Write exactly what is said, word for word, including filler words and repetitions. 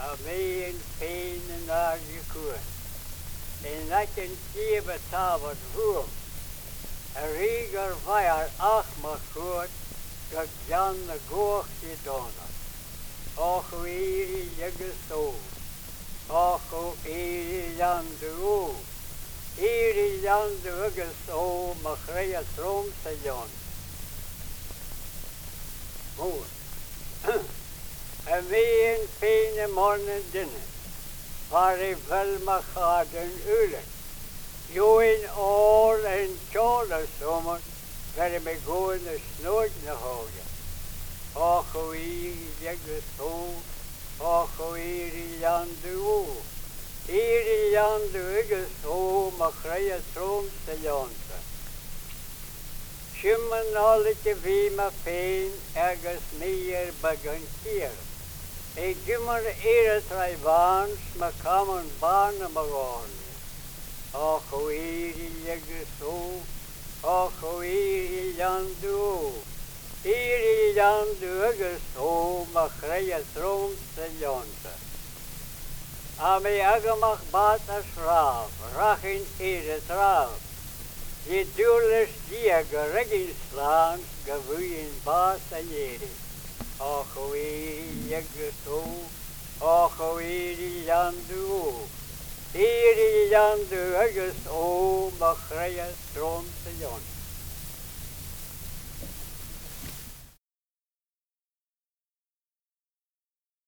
a mé an féin an áge cuain. In nakin tíbe tábad ruam, a rígar bhair ach mar chuad go Jan na goch i donna. Och o iri agus ó, och o iri jandu ó, iri jandu agus ó ma chreia trom sa jan. Moor. A mé an féin a morna dinne, waar I vel ma chad an ulen. Join all en tjola sommer, waar me goeie na snood na hoge. Och o iri agus ó, och o iri jandu ó, iri jandu agus ó ma chreia trom sa janta. Shimmen alle te vi ma féin agus meer bagan kier. E gymmer ere trai vans ma kamen barna ma gorni. Och o iri agus ó, och o iri jandu ó, iri jandu agus ó ma chreia trom sa janta. A me agamach bat as raaf, rachin ere traaf. Je duurles diega regin slaans gavuin baas a jeri. Och o iri agus ó, och o iri jandu ó, iri jandu agus ó ma chreia trom sa janta.